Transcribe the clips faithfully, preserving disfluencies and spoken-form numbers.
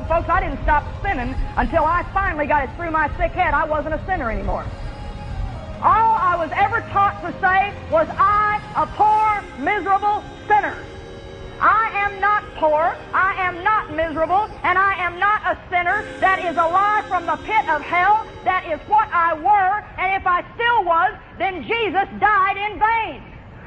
folks, I didn't stop sinning until I finally got it through my sick head I wasn't a sinner anymore. All I was ever taught to say was, I, a poor, miserable sinner. I am not poor, I am not miserable, and I am not a sinner that is alive from the pit of hell. That is what I were, and if I still was, then Jesus died in vain.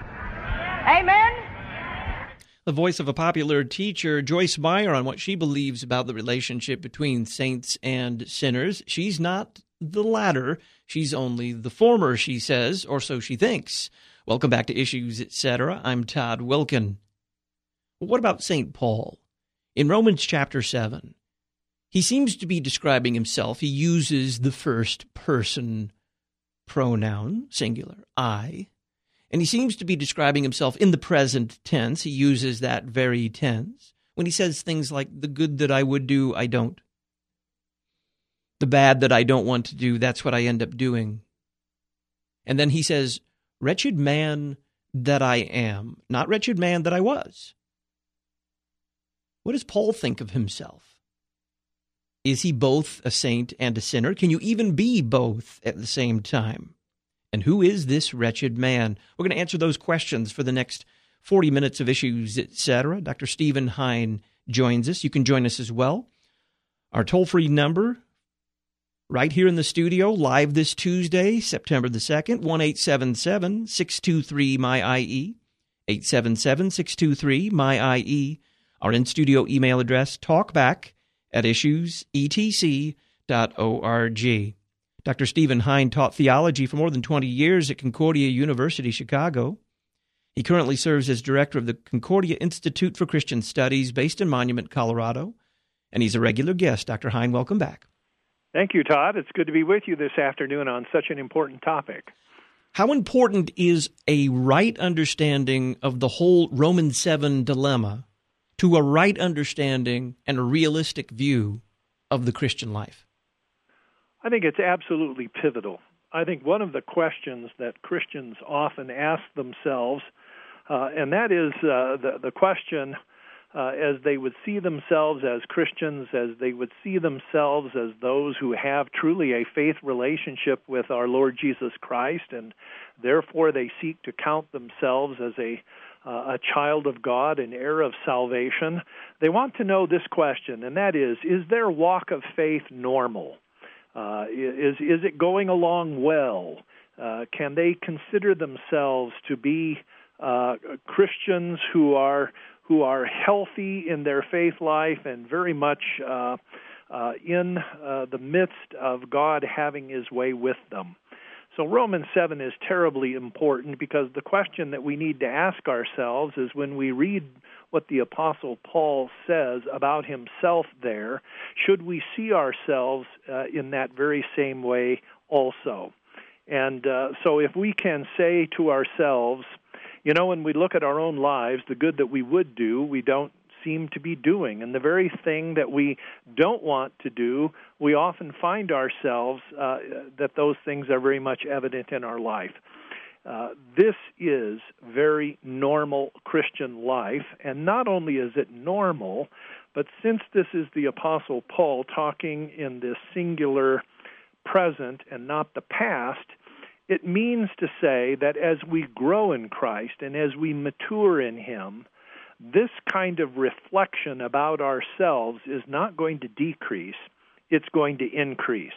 Amen? The voice of a popular teacher, Joyce Meyer, on what she believes about the relationship between saints and sinners. She's not the latter. She's only the former, she says, or so she thinks. Welcome back to Issues, et cetera. I'm Todd Wilken. What about Saint Paul? In Romans chapter seven, he seems to be describing himself. He uses the first person pronoun, singular, I. And he seems to be describing himself in the present tense. He uses that very tense. When he says things like, the good that I would do, I don't. The bad that I don't want to do, that's what I end up doing. And then he says, wretched man that I am, not wretched man that I was. What does Paul think of himself? Is he both a saint and a sinner? Can you even be both at the same time? And who is this wretched man? We're going to answer those questions for the next forty minutes of Issues, et cetera. Doctor Stephen Hein joins us. You can join us as well. Our toll-free number, right here in the studio, live this Tuesday, September the second, one eight seven seven, six two three, M Y I E, eight seven seven, six two three, M Y I E. Our in-studio email address, talkback at issues e t c dot org. Doctor Stephen Hein taught theology for more than twenty years at Concordia University, Chicago. He currently serves as director of the Concordia Institute for Christian Studies based in Monument, Colorado, and he's a regular guest. Doctor Hein, welcome back. Thank you, Todd. It's good to be with you this afternoon on such an important topic. How important is a right understanding of the whole Romans seven dilemma to a right understanding and a realistic view of the Christian life? I think it's absolutely pivotal. I think one of the questions that Christians often ask themselves, uh, and that is uh, the, the question uh, as they would see themselves as Christians, as they would see themselves as those who have truly a faith relationship with our Lord Jesus Christ, and therefore they seek to count themselves as a Uh, a child of God, an heir of salvation. They want to know this question, and that is, is their walk of faith normal? Uh, is, is it going along well? Uh, can they consider themselves to be uh, Christians who are who are healthy in their faith life and very much uh, uh, in uh, the midst of God having His way with them? So Romans seven is terribly important because the question that we need to ask ourselves is when we read what the Apostle Paul says about himself there, should we see ourselves uh, in that very same way also? And uh, so if we can say to ourselves, you know, when we look at our own lives, the good that we would do, we don't seem to be doing. And the very thing that we don't want to do, we often find ourselves uh, that those things are very much evident in our life. Uh, this is very normal Christian life, and not only is it normal, but since this is the Apostle Paul talking in this singular present and not the past, it means to say that as we grow in Christ and as we mature in Him, this kind of reflection about ourselves is not going to decrease, it's going to increase.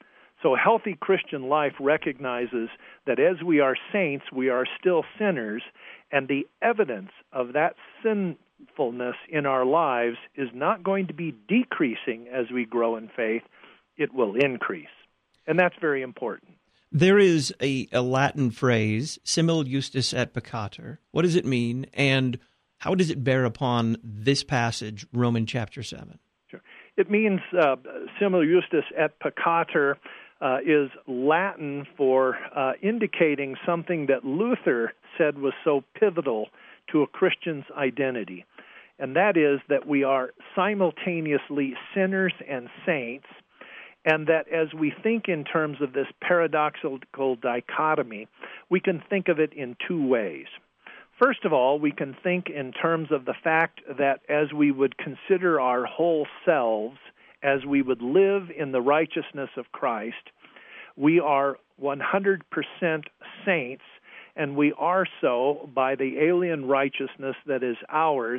So healthy Christian life recognizes that as we are saints, we are still sinners, and the evidence of that sinfulness in our lives is not going to be decreasing as we grow in faith, it will increase. And that's very important. There is a, a Latin phrase, simul justus et peccator. What does it mean, and how does it bear upon this passage, Romans chapter seven? Sure. It means uh, simul justus et peccator uh, is Latin for uh, indicating something that Luther said was so pivotal to a Christian's identity, and that is that we are simultaneously sinners and saints, and that as we think in terms of this paradoxical dichotomy, we can think of it in two ways. First of all, we can think in terms of the fact that as we would consider our whole selves, as we would live in the righteousness of Christ, we are one hundred percent saints, and we are so by the alien righteousness that is ours,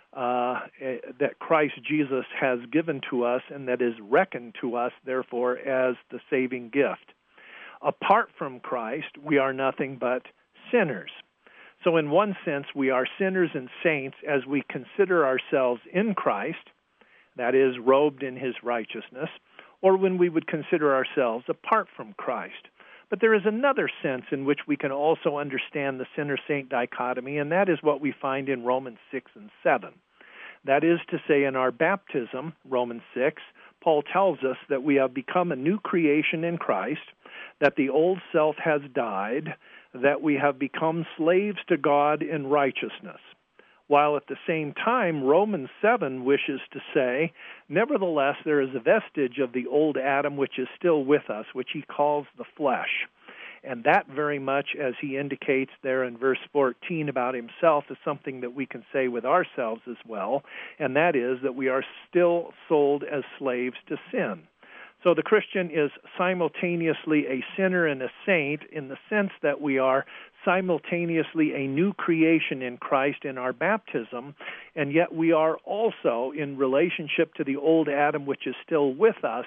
uh, that Christ Jesus has given to us, and that is reckoned to us, therefore, as the saving gift. Apart from Christ, we are nothing but sinners. So in one sense, we are sinners and saints as we consider ourselves in Christ, that is, robed in his righteousness, or when we would consider ourselves apart from Christ. But there is another sense in which we can also understand the sinner-saint dichotomy, and that is what we find in Romans six and seven. That is to say, in our baptism, Romans six, Paul tells us that we have become a new creation in Christ, that the old self has died, that we have become slaves to God in righteousness. While at the same time, Romans seven wishes to say, nevertheless, there is a vestige of the old Adam which is still with us, which he calls the flesh. And that very much, as he indicates there in verse fourteen about himself, is something that we can say with ourselves as well, and that is that we are still sold as slaves to sin. So the Christian is simultaneously a sinner and a saint in the sense that we are simultaneously a new creation in Christ in our baptism, and yet we are also, in relationship to the old Adam which is still with us,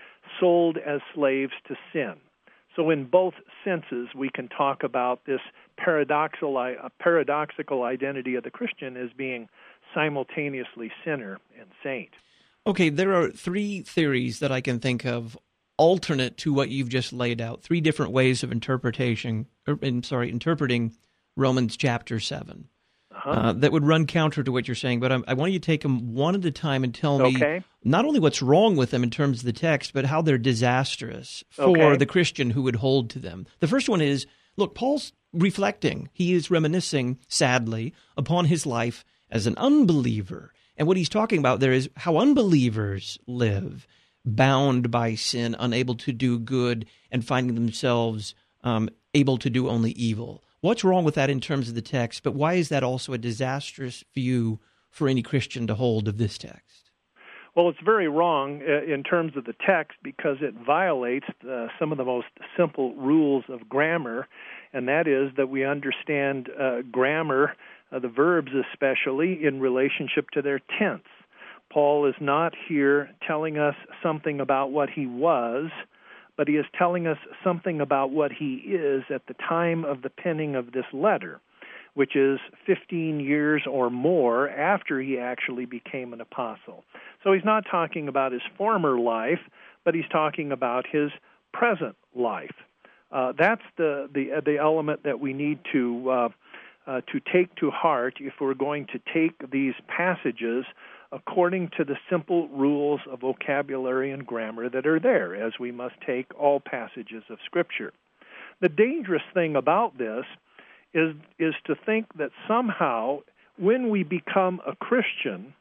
sold as slaves to sin. So in both senses, we can talk about this paradoxical, uh, paradoxical identity of the Christian as being simultaneously sinner and saint. Okay, there are three theories that I can think of alternate to what you've just laid out, three different ways of interpretation, or, I'm sorry, interpreting Romans chapter seven. Uh-huh. Uh, that would run counter to what you're saying, but I, I want you to take them one at a time and tell me okay. not only what's wrong with them in terms of the text, but how they're disastrous for okay. the Christian who would hold to them. The first one is, look, Paul's reflecting. He is reminiscing, sadly, upon his life as an unbeliever. And what he's talking about there is how unbelievers live, bound by sin, unable to do good, and finding themselves um, able to do only evil. What's wrong with that in terms of the text, but why is that also a disastrous view for any Christian to hold of this text? Well, it's very wrong in terms of the text because it violates uh, some of the most simple rules of grammar, and that is that we understand uh, grammar, uh, the verbs especially, in relationship to their tense. Paul is not here telling us something about what he was, but he is telling us something about what he is at the time of the penning of this letter, which is fifteen years or more after he actually became an apostle. So he's not talking about his former life, but he's talking about his present life. Uh, that's the, the the element that we need to uh, uh, to take to heart if we're going to take these passages according to the simple rules of vocabulary and grammar that are there, as we must take all passages of Scripture. The dangerous thing about this is is to think that somehow when we become a Christian,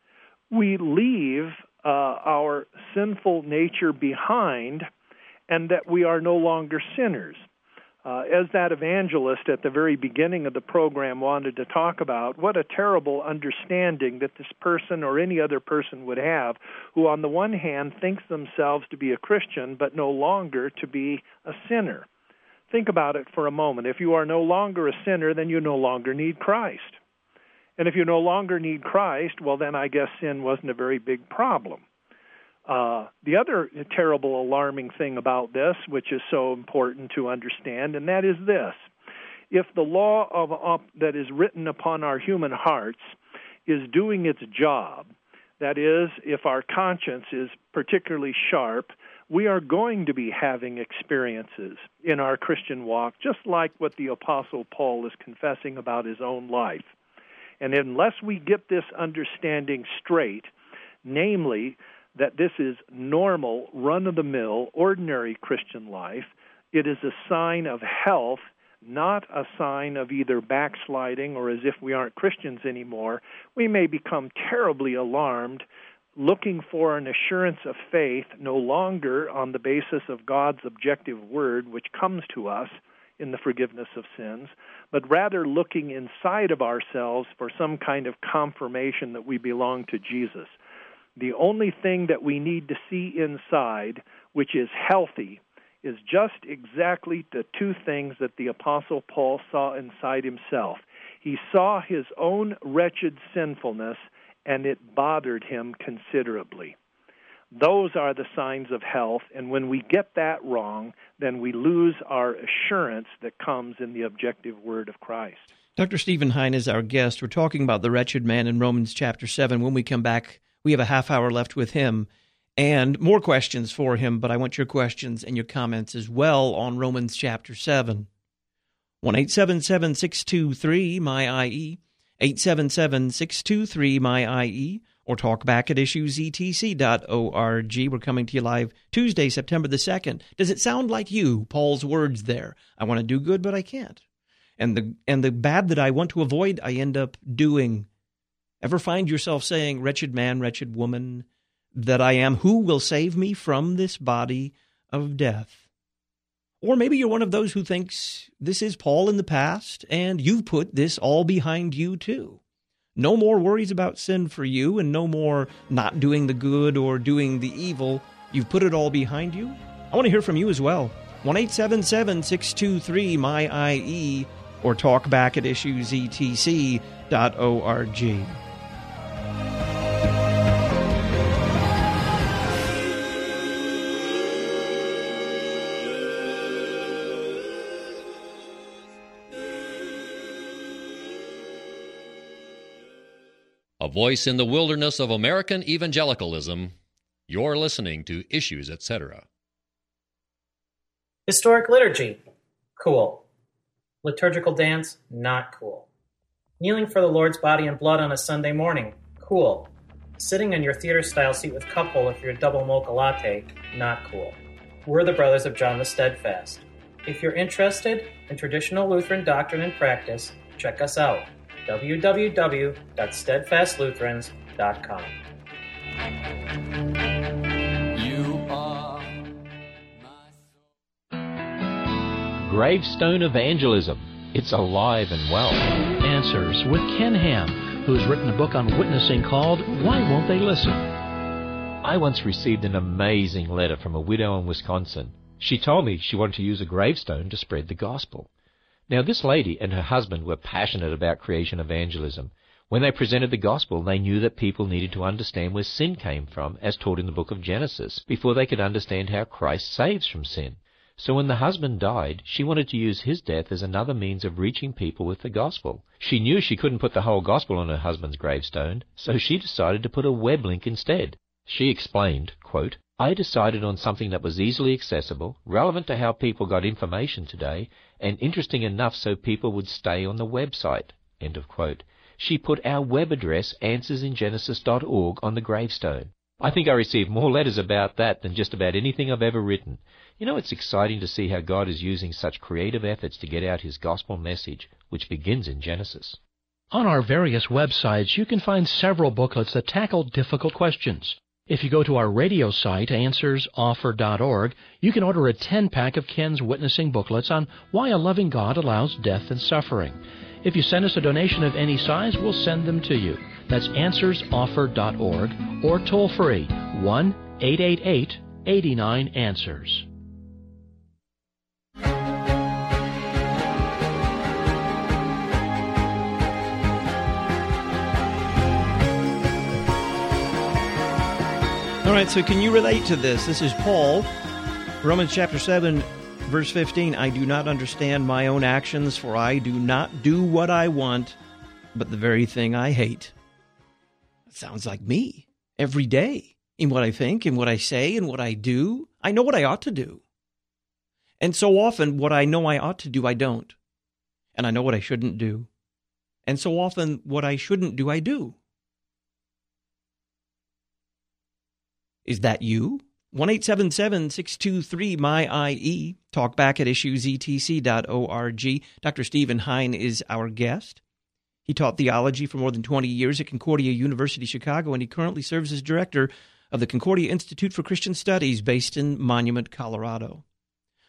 we leave uh, our sinful nature behind and that we are no longer sinners. Uh, as that evangelist at the very beginning of the program wanted to talk about, what a terrible understanding that this person or any other person would have who on the one hand thinks themselves to be a Christian but no longer to be a sinner. Think about it for a moment. If you are no longer a sinner, then you no longer need Christ. And if you no longer need Christ, well, then I guess sin wasn't a very big problem. Uh, the other terrible, alarming thing about this, which is so important to understand, and that is this. If the law of uh, that is written upon our human hearts is doing its job, that is, if our conscience is particularly sharp, we are going to be having experiences in our Christian walk, just like what the Apostle Paul is confessing about his own life. And unless we get this understanding straight, namely that this is normal, run-of-the-mill, ordinary Christian life, it is a sign of health, not a sign of either backsliding or as if we aren't Christians anymore. We may become terribly alarmed, looking for an assurance of faith no longer on the basis of God's objective word, which comes to us in the forgiveness of sins, but rather looking inside of ourselves for some kind of confirmation that we belong to Jesus. The only thing that we need to see inside, which is healthy, is just exactly the two things that the Apostle Paul saw inside himself. He saw his own wretched sinfulness, and it bothered him considerably. Those are the signs of health, and when we get that wrong, then we lose our assurance that comes in the objective word of Christ. Doctor Stephen Hein is our guest. We're talking about the wretched man in Romans chapter seven. When we come back, we have a half hour left with him and more questions for him, but I want your questions and your comments as well on Romans chapter seven. one eight seven seven, six two three, M Y I E, eight seven seven, six two three, M Y I E, or talk back at issues e t c dot org. We're coming to you live Tuesday, September the second. Does it sound like you, Paul's words there? I want to do good, but I can't. And the and the bad that I want to avoid, I end up doing. Ever find yourself saying, wretched man, wretched woman, that I am, who will save me from this body of death? Or maybe you're one of those who thinks this is Paul in the past, and you've put this all behind you too. No more worries about sin for you, and no more not doing the good or doing the evil. You've put it all behind you. I want to hear from you as well. one eight seven seven, six two three, M Y I E, or talk back at issues e t c dot org. A voice in the wilderness of American evangelicalism. You're listening to Issues, et cetera. Historic liturgy, cool. Liturgical dance, not cool. Kneeling for the Lord's body and blood on a Sunday morning, cool. Sitting in your theater-style seat with cup holder for your double mocha latte, not cool. We're the Brothers of John the Steadfast. If you're interested in traditional Lutheran doctrine and practice, check us out. w w w dot steadfast lutherans dot com. You are my Gravestone Evangelism. It's alive and well. Answers with Ken Ham, who's written a book on witnessing called Why Won't They Listen? I once received an amazing letter from a widow in Wisconsin. She told me she wanted to use a gravestone to spread the gospel. Now, this lady and her husband were passionate about creation evangelism. When they presented the gospel, they knew that people needed to understand where sin came from, as taught in the book of Genesis, before they could understand how Christ saves from sin. So when the husband died, she wanted to use his death as another means of reaching people with the gospel. She knew she couldn't put the whole gospel on her husband's gravestone, so she decided to put a web link instead. She explained, quote, I decided on something that was easily accessible, relevant to how people got information today, and interesting enough so people would stay on the website. End of quote. She put our web address, answers in genesis dot org, on the gravestone. I think I received more letters about that than just about anything I've ever written. You know, it's exciting to see how God is using such creative efforts to get out his gospel message, which begins in Genesis. On our various websites, you can find several booklets that tackle difficult questions. If you go to our radio site, answers offer dot org, you can order a ten-pack of Ken's witnessing booklets on why a loving God allows death and suffering. If you send us a donation of any size, we'll send them to you. That's answers offer dot org or toll-free one eight eight eight, eight nine, answers. All right, so can you relate to this? This is Paul, Romans chapter seven, verse fifteen. I do not understand my own actions, for I do not do what I want, but the very thing I hate. It sounds like me every day in what I think, in what I say, in what I do. I know what I ought to do. And so often what I know I ought to do, I don't. And I know what I shouldn't do. And so often what I shouldn't do, I do. Is that you? one eight seven seven, six two three, M Y I E. Talk back at issues e t c dot org. Doctor Stephen Hein is our guest. He taught theology for more than twenty years at Concordia University, Chicago, and he currently serves as director of the Concordia Institute for Christian Studies based in Monument, Colorado.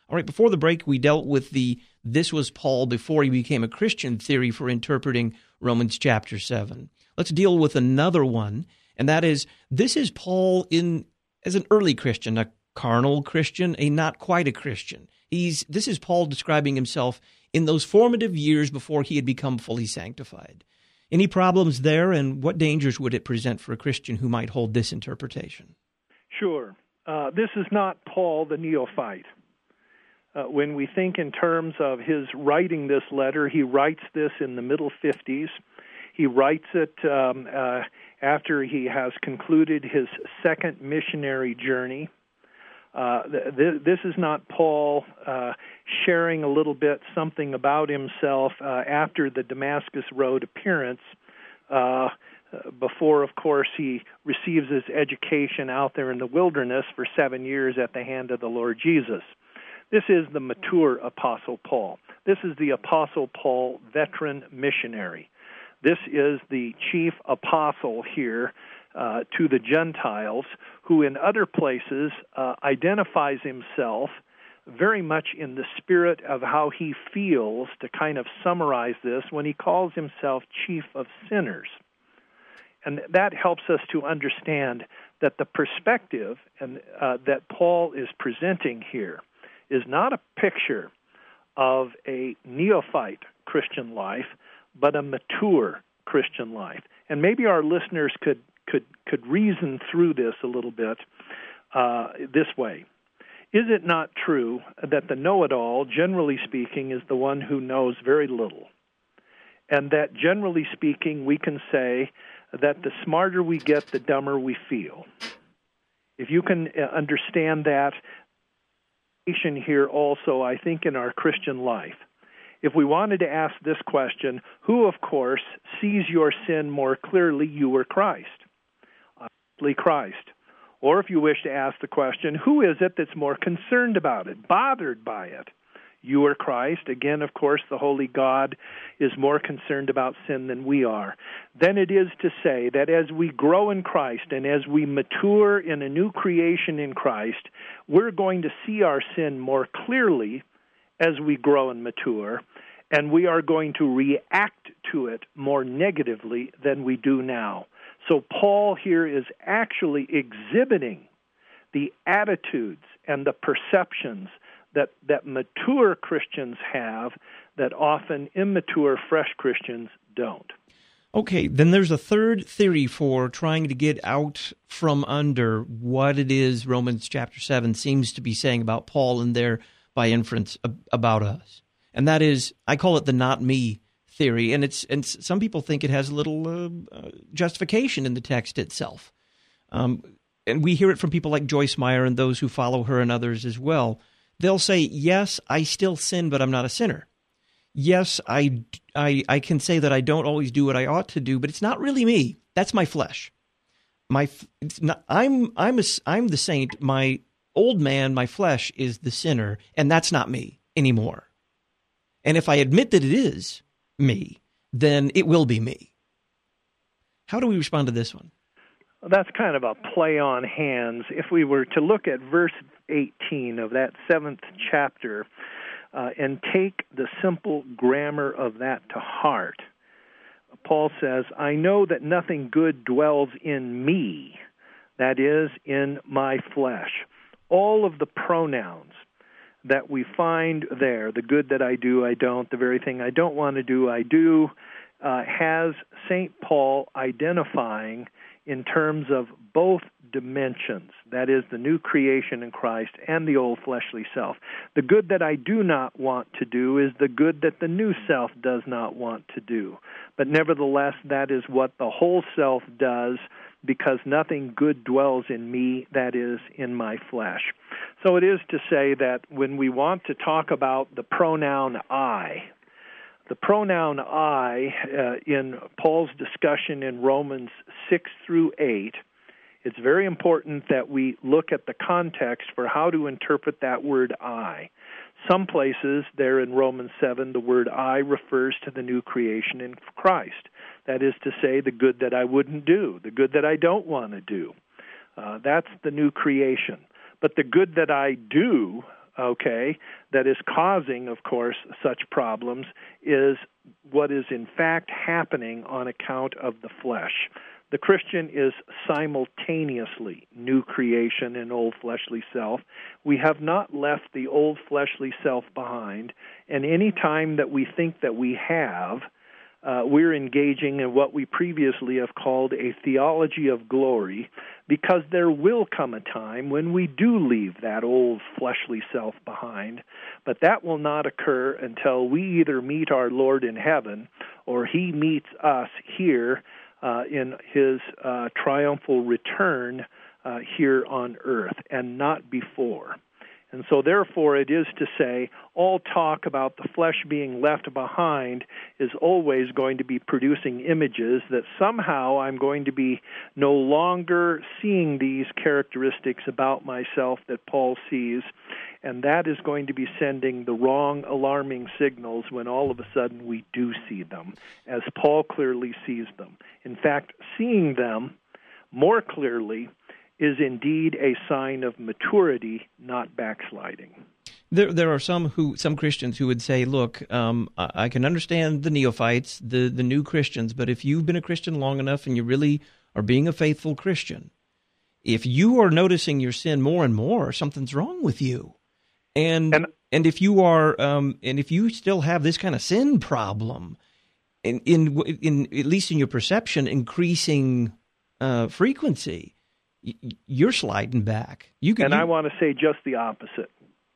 All right, before the break, we dealt with the "this was Paul before he became a Christian" theory for interpreting Romans chapter seven. Let's deal with another one, and that is, this is Paul in as an early Christian, a carnal Christian, a not quite a Christian. He's This is Paul describing himself in those formative years before he had become fully sanctified. Any problems there, and what dangers would it present for a Christian who might hold this interpretation? Sure. Uh, this is not Paul the neophyte. Uh, when we think in terms of his writing this letter, he writes this in the middle fifties. He writes it um, uh, after he has concluded his second missionary journey. Uh, th- this is not Paul uh, sharing a little bit something about himself uh, after the Damascus Road appearance, uh, before, of course, he receives his education out there in the wilderness for seven years at the hand of the Lord Jesus. This is the mature Apostle Paul. This is the Apostle Paul, veteran missionary. This is the chief apostle here uh, to the Gentiles, who in other places uh, identifies himself very much in the spirit of how he feels, to kind of summarize this, when he calls himself chief of sinners. And that helps us to understand that the perspective and uh, that Paul is presenting here is not a picture of a neophyte Christian life, but a mature Christian life. And maybe our listeners could could could reason through this a little bit uh, this way. Is it not true that the know-it-all, generally speaking, is the one who knows very little? And that, generally speaking, we can say that the smarter we get, the dumber we feel. If you can understand that here also, I think, in our Christian life, if we wanted to ask this question, who, of course, sees your sin more clearly, you or Christ? Obviously Christ. Or if you wish to ask the question, who is it that's more concerned about it, bothered by it? You or Christ? Again, of course, the Holy God is more concerned about sin than we are. Then it is to say that as we grow in Christ and as we mature in a new creation in Christ, we're going to see our sin more clearly as we grow and mature, and we are going to react to it more negatively than we do now. So Paul here is actually exhibiting the attitudes and the perceptions that, that mature Christians have that often immature, fresh Christians don't. Okay, then there's a third theory for trying to get out from under what it is Romans chapter seven seems to be saying about Paul and there, by inference, about us. And that is, I call it the not me theory, and it's and some people think it has a little uh, uh, justification in the text itself. Um, and we hear it from people like Joyce Meyer and those who follow her and others as well. They'll say, yes, I still sin, but I'm not a sinner. Yes, I, I, I can say that I don't always do what I ought to do, but it's not really me. That's my flesh. My, it's not, I'm, I'm, a, I'm the saint. My old man, my flesh, is the sinner, and that's not me anymore. And if I admit that it is me, then it will be me. How do we respond to this one? Well, that's kind of a play on hands. If we were to look at verse eighteen of that seventh chapter uh, and take the simple grammar of that to heart, Paul says, I know that nothing good dwells in me, that is, in my flesh. All of the pronouns that we find there, the good that I do, I don't, the very thing I don't want to do, I do, uh, has Saint Paul identifying in terms of both dimensions, that is, the new creation in Christ and the old fleshly self. The good that I do not want to do is the good that the new self does not want to do. But nevertheless, that is what the whole self does, because nothing good dwells in me, that is, in my flesh. So it is to say that when we want to talk about the pronoun I, the pronoun I uh, in Paul's discussion in Romans six through eight, it's very important that we look at the context for how to interpret that word I. Some places there in Romans seven, the word I refers to the new creation in Christ. That is to say, the good that I wouldn't do, the good that I don't want to do. Uh, that's the new creation. But the good that I do, okay, that is causing, of course, such problems is what is in fact happening on account of the flesh. The Christian is simultaneously new creation and old fleshly self. We have not left the old fleshly self behind, and any time that we think that we have, uh, we're engaging in what we previously have called a theology of glory, because there will come a time when we do leave that old fleshly self behind, but that will not occur until we either meet our Lord in heaven or He meets us here Uh, in his uh, triumphal return uh, here on earth, and not before. And so therefore it is to say, all talk about the flesh being left behind is always going to be producing images that somehow I'm going to be no longer seeing these characteristics about myself that Paul sees, and that is going to be sending the wrong alarming signals when all of a sudden we do see them, as Paul clearly sees them. In fact, seeing them more clearly is indeed a sign of maturity, not backsliding. There, there are some who, some Christians who would say, "Look, um, I, I can understand the neophytes, the the new Christians, but if you've been a Christian long enough and you really are being a faithful Christian, if you are noticing your sin more and more, something's wrong with you, and and, and if you are, um, and if you still have this kind of sin problem, in in, in at least in your perception, increasing uh, frequency." You're sliding back. You can, and you... I want to say just the opposite.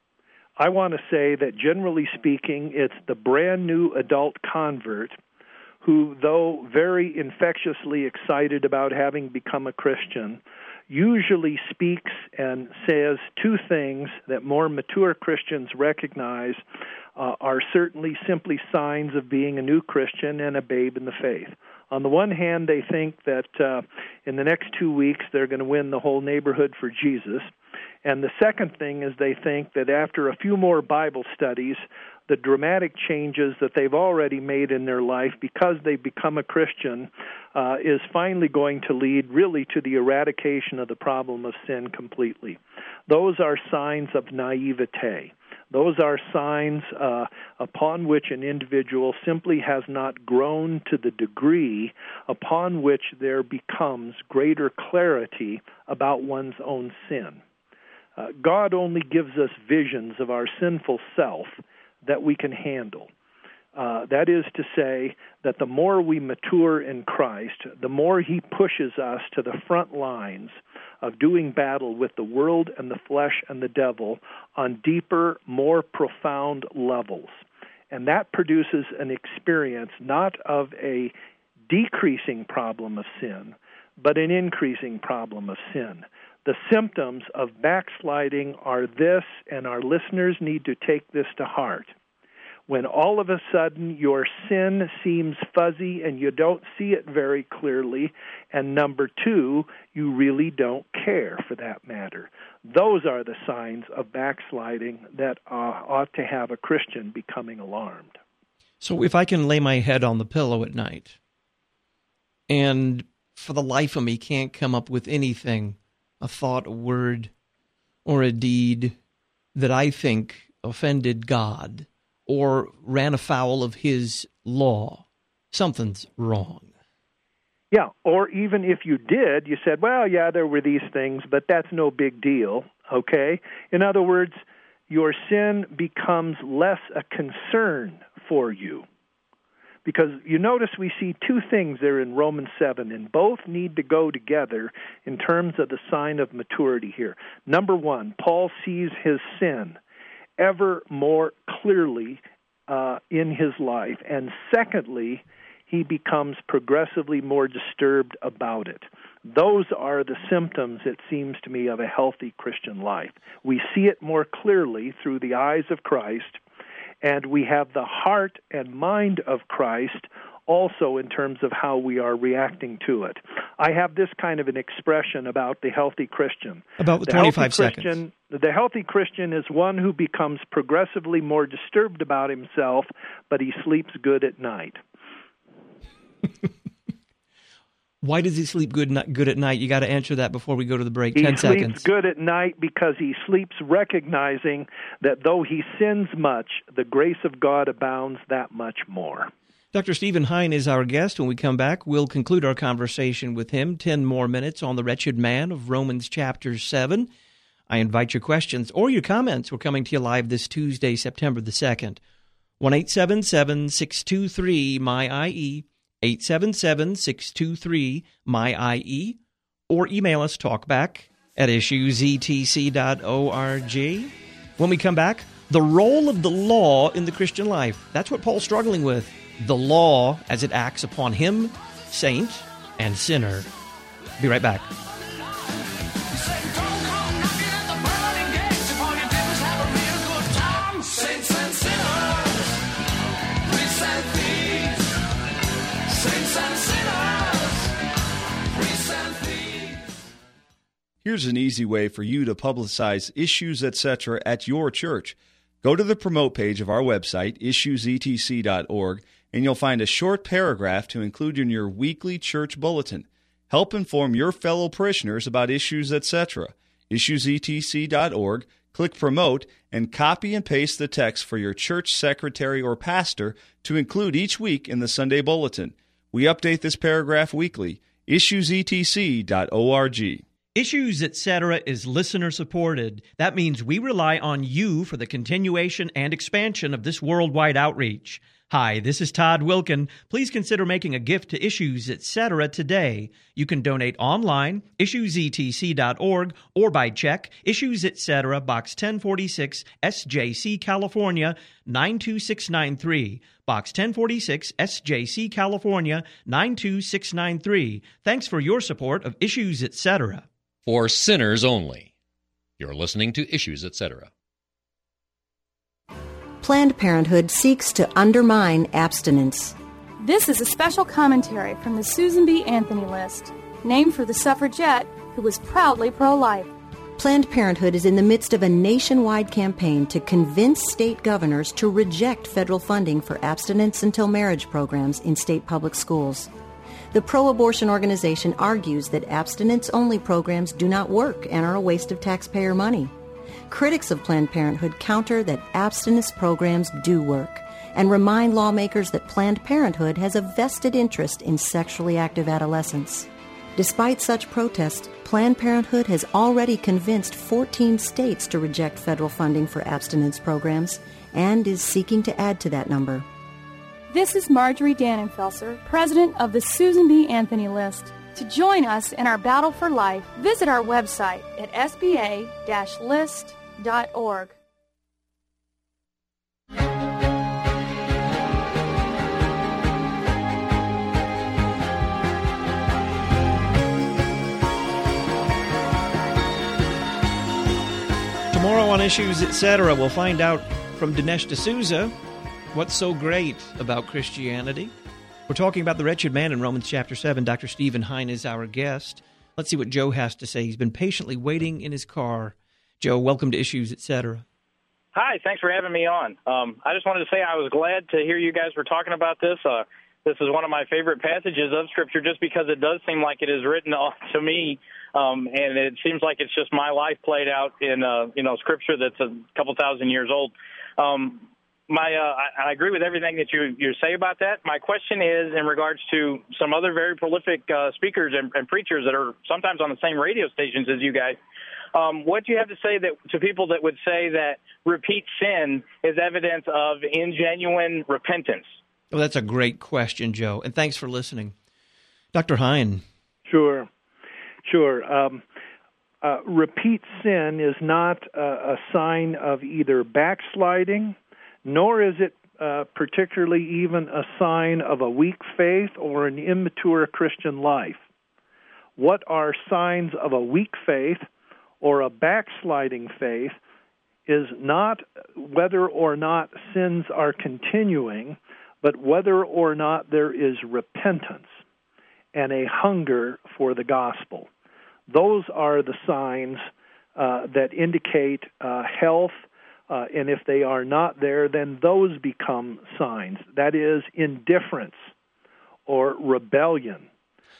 I want to say that generally speaking, it's the brand new adult convert who, though very infectiously excited about having become a Christian, usually speaks and says two things that more mature Christians recognize uh, are certainly simply signs of being a new Christian and a babe in the faith. On the one hand, they think that uh, in the next two weeks they're going to win the whole neighborhood for Jesus. And the second thing is they think that after a few more Bible studies, the dramatic changes that they've already made in their life because they've become a Christian uh, is finally going to lead really to the eradication of the problem of sin completely. Those are signs of naivete. Those are signs uh, upon which an individual simply has not grown to the degree upon which there becomes greater clarity about one's own sin. Uh, God only gives us visions of our sinful self that we can handle. Uh, that is to say that the more we mature in Christ, the more He pushes us to the front lines of doing battle with the world and the flesh and the devil on deeper, more profound levels. And that produces an experience not of a decreasing problem of sin, but an increasing problem of sin. The symptoms of backsliding are this, and our listeners need to take this to heart. When all of a sudden your sin seems fuzzy and you don't see it very clearly, and number two, you really don't care for that matter. Those are the signs of backsliding that uh, ought to have a Christian becoming alarmed. So if I can lay my head on the pillow at night and for the life of me can't come up with anything, a thought, a word, or a deed that I think offended God or ran afoul of His law, something's wrong. Yeah, or even if you did, you said, well, yeah, there were these things, but that's no big deal, okay? In other words, your sin becomes less a concern for you. Because you notice we see two things there in Romans seven, and both need to go together in terms of the sign of maturity here. Number one, Paul sees his sin ever more clearly uh, in his life. And secondly, he becomes progressively more disturbed about it. Those are the symptoms, it seems to me, of a healthy Christian life. We see it more clearly through the eyes of Christ, and we have the heart and mind of Christ also in terms of how we are reacting to it. I have this kind of an expression about the healthy Christian. About the twenty-five Christian, seconds. The healthy Christian is one who becomes progressively more disturbed about himself, but he sleeps good at night. Why does he sleep good good at night? You got to answer that before we go to the break. He Ten sleeps seconds. good at night because he sleeps recognizing that though he sins much, the grace of God abounds that much more. Doctor Stephen Hein is our guest. When we come back, we'll conclude our conversation with him. Ten more minutes on the wretched man of Romans chapter seven. I invite your questions or your comments. We're coming to you live this Tuesday, September the second. one eight seven seven, six two three, M Y I E. eight seven seven, six two three, M Y I E, or email us talkback at issues e t c dot org. When we come back, the role of the law in the Christian life. That's what Paul's struggling with. The law as it acts upon him, saint, and sinner. Be right back. Here's an easy way for you to publicize Issues, et cetera at your church. Go to the promote page of our website, issues e t c dot org, and you'll find a short paragraph to include in your weekly church bulletin. Help inform your fellow parishioners about Issues, et cetera. issues e t c dot org, click Promote, and copy and paste the text for your church secretary or pastor to include each week in the Sunday bulletin. We update this paragraph weekly. issues e t c dot org. Issues, et cetera is listener-supported. That means we rely on you for the continuation and expansion of this worldwide outreach. Hi, this is Todd Wilkin. Please consider making a gift to Issues, et cetera today. You can donate online, issues e t c dot org, or by check, Issues, et cetera, Box ten forty-six, S J C, California, nine two six nine three. Box ten forty-six, S J C, California, nine two six nine three. Thanks for your support of Issues, et cetera. For sinners only. You're listening to Issues, et cetera. Planned Parenthood seeks to undermine abstinence. This is a special commentary from the Susan B. Anthony List, named for the suffragette who was proudly pro-life. Planned Parenthood is in the midst of a nationwide campaign to convince state governors to reject federal funding for abstinence until marriage programs in state public schools. The pro-abortion organization argues that abstinence-only programs do not work and are a waste of taxpayer money. Critics of Planned Parenthood counter that abstinence programs do work and remind lawmakers that Planned Parenthood has a vested interest in sexually active adolescents. Despite such protests, Planned Parenthood has already convinced fourteen states to reject federal funding for abstinence programs and is seeking to add to that number. This is Marjorie Dannenfelser, president of the Susan B. Anthony List. To join us in our battle for life, visit our website at s b a dash list dot org. Tomorrow on Issues, et cetera, we'll find out from Dinesh D'Souza what's so great about Christianity. We're talking about the wretched man in Romans chapter seven. Doctor Stephen Hein is our guest. Let's see what Joe has to say. He's been patiently waiting in his car. Joe, welcome to Issues, et cetera. Hi, thanks for having me on. Um, I just wanted to say I was glad to hear you guys were talking about this. Uh, this is one of my favorite passages of Scripture just because it does seem like it is written to me, um, and it seems like it's just my life played out in uh, you know Scripture that's a couple thousand years old. Um, My, uh, I, I agree with everything that you, you say about that. My question is in regards to some other very prolific uh, speakers and, and preachers that are sometimes on the same radio stations as you guys. Um, what do you have to say that to people that would say that repeat sin is evidence of ingenuine repentance? Well, that's a great question, Joe, and thanks for listening. Doctor Hein. Sure, sure. Um, uh, repeat sin is not uh, a sign of either backsliding, nor is it uh, particularly even a sign of a weak faith or an immature Christian life. What are signs of a weak faith or a backsliding faith is not whether or not sins are continuing, but whether or not there is repentance and a hunger for the gospel. Those are the signs uh, that indicate uh, health. Uh, and if they are not there, then those become signs. That is indifference or rebellion.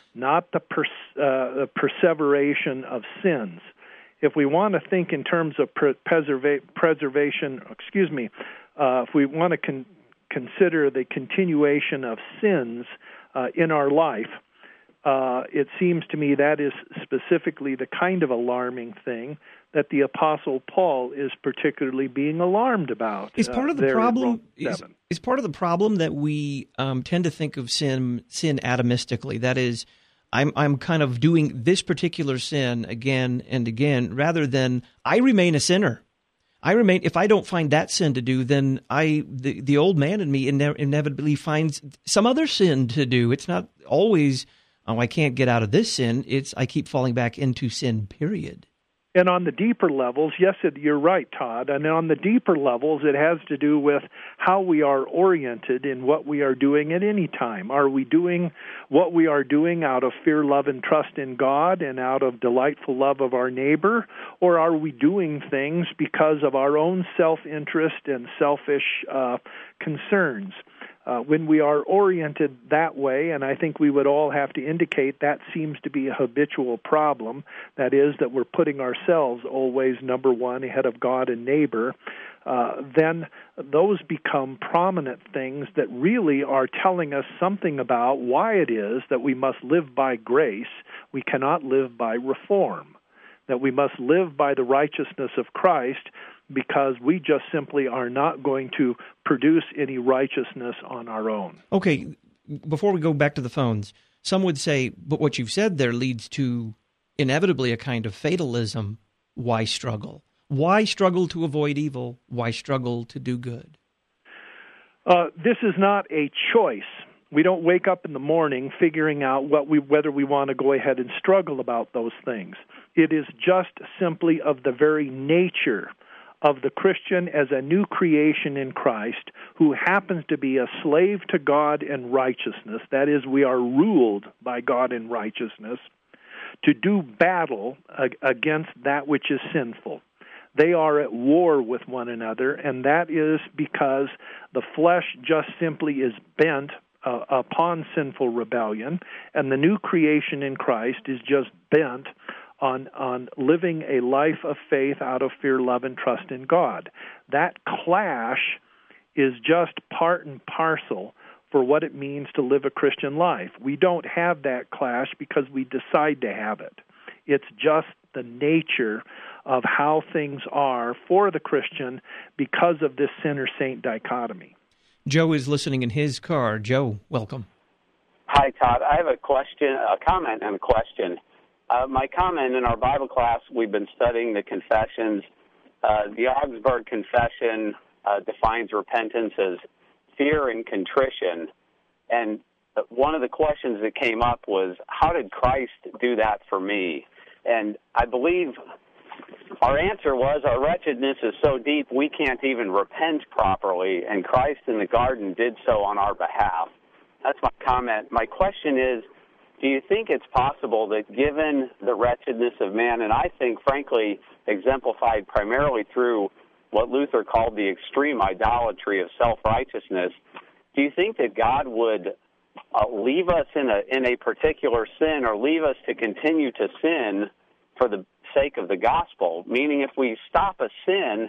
not the, pers- uh, the perseveration of sins. If we want to think in terms of pre- preserva- preservation, excuse me, uh, if we want to con- consider the continuation of sins uh, in our life, uh, it seems to me that is specifically the kind of alarming thing that the Apostle Paul is particularly being alarmed about. Is part uh, of the problem is, is part of the problem that we um, tend to think of sin sin atomistically. That is, I'm I'm kind of doing this particular sin again and again, rather than I remain a sinner. I remain. If I don't find that sin to do, then I the, the old man in me ine- inevitably finds some other sin to do. It's not always, oh, I can't get out of this sin. It's I keep falling back into sin, period. And on the deeper levels, yes, it, you're right, Todd. And on the deeper levels, it has to do with how we are oriented in what we are doing at any time. Are we doing what we are doing out of fear, love, and trust in God and out of delightful love of our neighbor? Or are we doing things because of our own self-interest and selfish uh, concerns? Uh, when we are oriented that way, and I think we would all have to indicate that seems to be a habitual problem, that is, that we're putting ourselves always number one ahead of God and neighbor, uh, then those become prominent things that really are telling us something about why it is that we must live by grace, we cannot live by reform, that we must live by the righteousness of Christ, because we just simply are not going to produce any righteousness on our own. Okay, before we go back to the phones, some would say, but what you've said there leads to inevitably a kind of fatalism. Why struggle? Why struggle to avoid evil? Why struggle to do good? Uh, this is not a choice. We don't wake up in the morning figuring out what we, whether we want to go ahead and struggle about those things. It is just simply of the very nature of the Christian as a new creation in Christ who happens to be a slave to God and righteousness, that is, we are ruled by God and righteousness, to do battle against that which is sinful. They are at war with one another, and that is because the flesh just simply is bent uh, upon sinful rebellion, and the new creation in Christ is just bent on on living a life of faith out of fear, love, and trust in God. That clash is just part and parcel for what it means to live a Christian life. We don't have that clash because we decide to have it. It's just the nature of how things are for the Christian because of this sinner-saint dichotomy. Joe is listening in his car. Joe, welcome. Hi, Todd. I have a question, a comment and a question. Uh, my comment, in our Bible class, we've been studying the confessions. Uh, the Augsburg Confession uh, defines repentance as fear and contrition. And one of the questions that came up was, how did Christ do that for me? And I believe our answer was, our wretchedness is so deep we can't even repent properly, and Christ in the garden did so on our behalf. That's my comment. My question is, do you think it's possible that given the wretchedness of man, and I think, frankly, exemplified primarily through what Luther called the extreme idolatry of self-righteousness, do you think that God would uh, leave us in a in a particular sin, or leave us to continue to sin for the sake of the gospel? Meaning, if we stop a sin,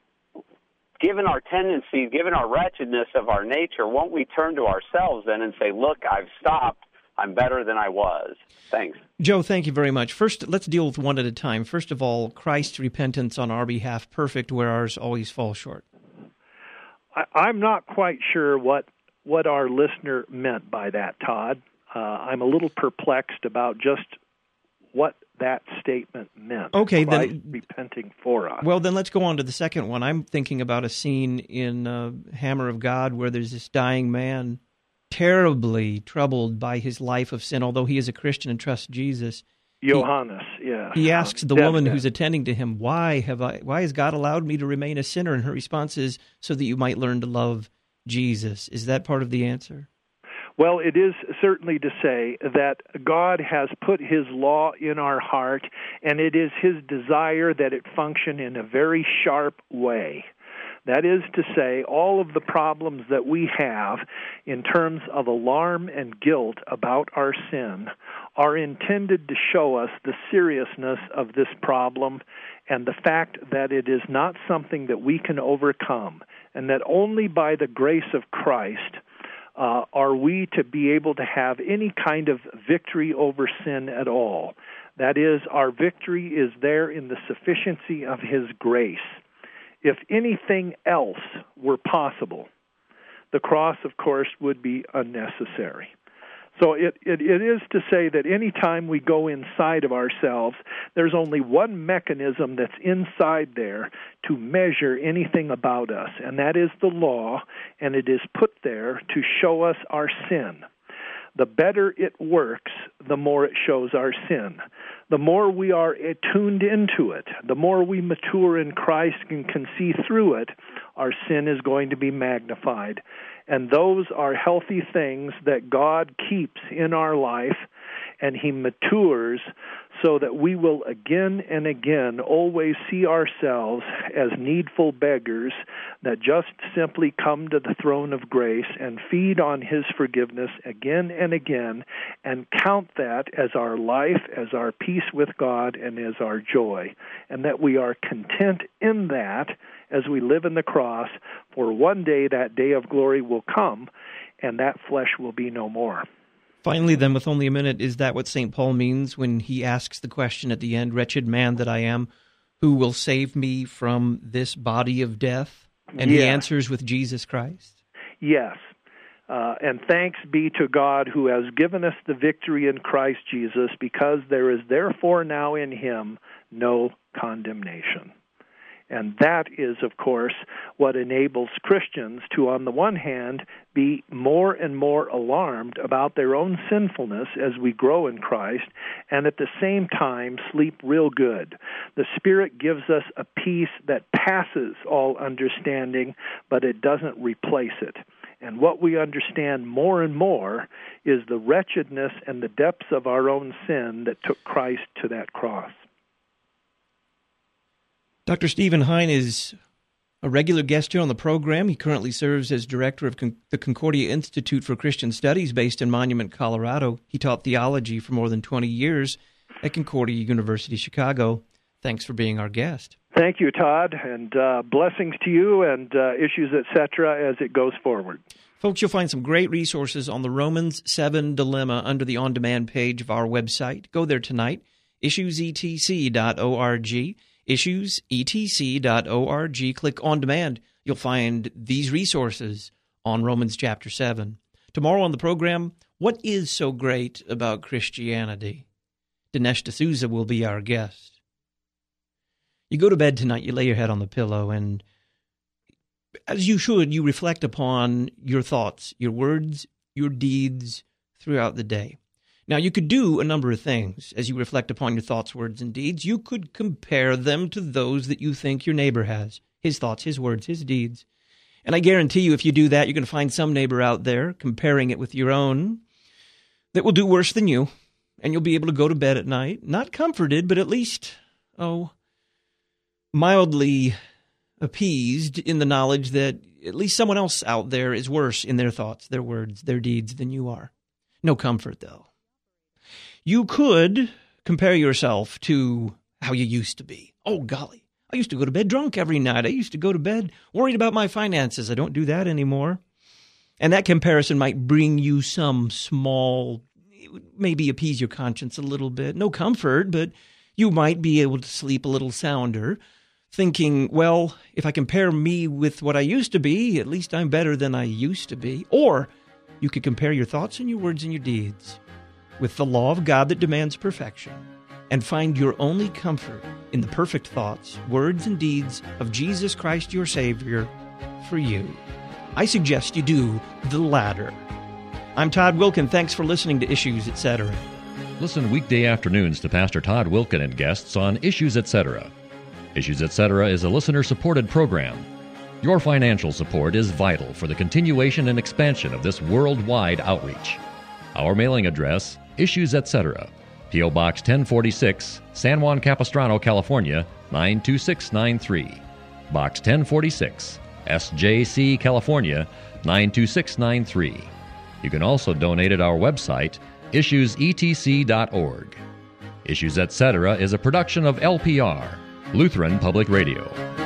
given our tendency, given our wretchedness of our nature, won't we turn to ourselves then and say, look, I've stopped, I'm better than I was? Thanks. Joe, thank you very much. First, let's deal with one at a time. First of all, Christ's repentance on our behalf, perfect, where ours always fall short. I, I'm not quite sure what what our listener meant by that, Todd. Uh, I'm a little perplexed about just what that statement meant. Okay, Christ then repenting for us. Well, then let's go on to the second one. I'm thinking about a scene in uh, Hammer of God where there's this dying man, terribly troubled by his life of sin, although he is a Christian and trusts Jesus. Johannes, yeah. He asks the Death, woman death. who's attending to him, "Why have I? Why has God allowed me to remain a sinner?" And her response is, "So that you might learn to love Jesus." Is that part of the answer? Well, it is certainly to say that God has put His law in our heart, and it is His desire that it function in a very sharp way. That is to say, all of the problems that we have in terms of alarm and guilt about our sin are intended to show us the seriousness of this problem and the fact that it is not something that we can overcome, and that only by the grace of Christ uh, are we to be able to have any kind of victory over sin at all. That is, our victory is there in the sufficiency of His grace. If anything else were possible, the cross, of course, would be unnecessary. So it, it, it is to say that any time we go inside of ourselves, there's only one mechanism that's inside there to measure anything about us, and that is the law, and it is put there to show us our sin. The better it works, the more it shows our sin. The more we are attuned into it, the more we mature in Christ and can see through it, our sin is going to be magnified. And those are healthy things that God keeps in our life, and He matures so that we will again and again always see ourselves as needful beggars that just simply come to the throne of grace and feed on His forgiveness again and again and count that as our life, as our peace with God, and as our joy, and that we are content in that as we live in the cross, for one day that day of glory will come, and that flesh will be no more. Finally, then, with only a minute, is that what Saint Paul means when he asks the question at the end, "Wretched man that I am, who will save me from this body of death?" And yes. He answers with Jesus Christ? Yes. Uh, and thanks be to God who has given us the victory in Christ Jesus, because there is therefore now in Him no condemnation. And that is, of course, what enables Christians to, on the one hand, be more and more alarmed about their own sinfulness as we grow in Christ, and at the same time sleep real good. The Spirit gives us a peace that passes all understanding, but it doesn't replace it. And what we understand more and more is the wretchedness and the depths of our own sin that took Christ to that cross. Doctor Stephen Hein is a regular guest here on the program. He currently serves as director of Con- the Concordia Institute for Christian Studies based in Monument, Colorado. He taught theology for more than twenty years at Concordia University, Chicago. Thanks for being our guest. Thank you, Todd, and uh, blessings to you and uh, Issues, et cetera, as it goes forward. Folks, you'll find some great resources on the Romans seven Dilemma under the on-demand page of our website. Go there tonight, issues e t c dot org. issues e t c dot org. Click on demand. You'll find these resources on Romans chapter seven. Tomorrow on the program, what is so great about Christianity? Dinesh D'Souza will be our guest. You go to bed tonight, you lay your head on the pillow, and as you should, you reflect upon your thoughts, your words, your deeds throughout the day. Now, you could do a number of things as you reflect upon your thoughts, words, and deeds. You could compare them to those that you think your neighbor has, his thoughts, his words, his deeds. And I guarantee you, if you do that, you're going to find some neighbor out there comparing it with your own that will do worse than you, and you'll be able to go to bed at night, not comforted, but at least, oh, mildly appeased in the knowledge that at least someone else out there is worse in their thoughts, their words, their deeds than you are. No comfort, though. You could compare yourself to how you used to be. Oh, golly, I used to go to bed drunk every night. I used to go to bed worried about my finances. I don't do that anymore. And that comparison might bring you some small, maybe appease your conscience a little bit. No comfort, but you might be able to sleep a little sounder, thinking, well, if I compare me with what I used to be, at least I'm better than I used to be. Or you could compare your thoughts and your words and your deeds with the law of God that demands perfection, and find your only comfort in the perfect thoughts, words, and deeds of Jesus Christ, your Savior, for you. I suggest you do the latter. I'm Todd Wilken. Thanks for listening to Issues, et cetera. Listen weekday afternoons to Pastor Todd Wilken and guests on Issues, et cetera. Issues, et cetera is a listener-supported program. Your financial support is vital for the continuation and expansion of this worldwide outreach. Our mailing address, Issues, et cetera. P O. Box ten forty-six, San Juan Capistrano, California, nine two six nine three. Box ten forty-six, S J C, California, nine two six nine three. You can also donate at our website, issues e t c dot org. Issues Etc. is a production of L P R, Lutheran Public Radio.